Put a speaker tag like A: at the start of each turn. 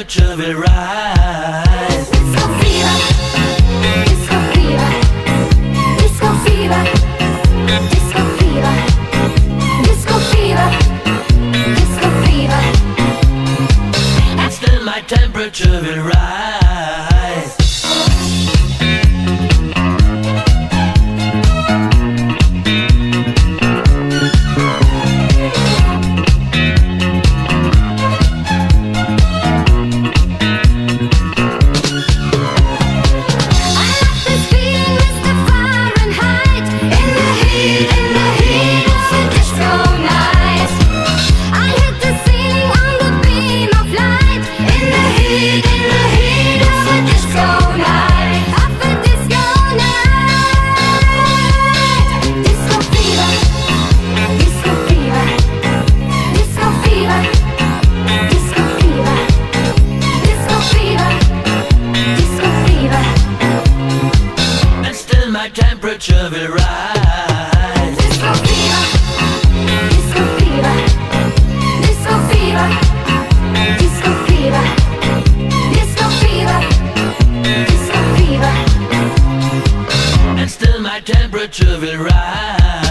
A: temperature will rise.
B: Disco fever, disco fever, disco fever, disco fever, disco fever, disco fever.
A: And still my temperature will rise. Temperature will rise.
B: Disco fever, disco fever, disco fever, disco fever, disco fever, disco fever.
A: And still my temperature will rise.